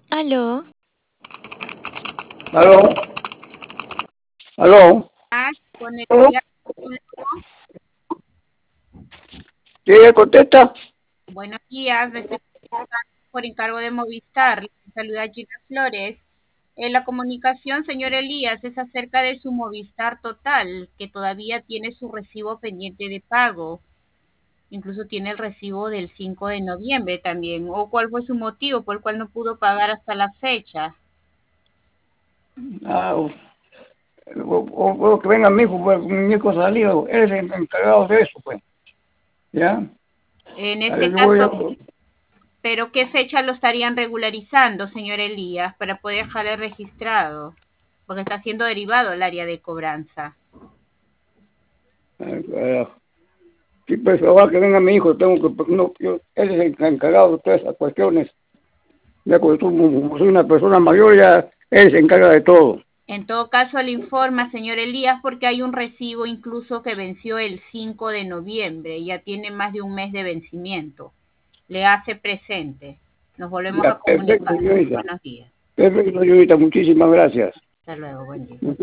Aló, ¿Aló? ¿Aló? Con el día, ¿Sí ella contesta? buenos días, le estoy comunicando por encargo de Movistar. Le saluda Gina Flores. La comunicación, señor Elías, es acerca de su Movistar Total, que todavía tiene su recibo pendiente de pago. Incluso tiene el recibo del 5 de noviembre también. ¿O cuál fue su motivo por el cual no pudo pagar hasta la fecha? Ah, o que venga mi hijo, pues, mi hijo salido, él es el encargado de eso, pues, ¿ya? En A este ver, yo voy a... caso, ¿pero qué fecha lo estarían regularizando, señor Elías, para poder dejarle registrado? Porque está siendo derivado al área de cobranza. Sí, pues, ahora que venga mi hijo, tengo que... No, él es el encargado de todas esas cuestiones. Ya como soy una persona mayor, ya él se encarga de todo. En todo caso, le informa, señor Elías, porque hay un recibo incluso que venció el 5 de noviembre, ya tiene más de un mes de vencimiento. Le hace presente. Nos volvemos a Ya, perfecto, comunicar. señorita. Buenos días. Perfecto, señorita, muchísimas gracias. Hasta luego, buen día.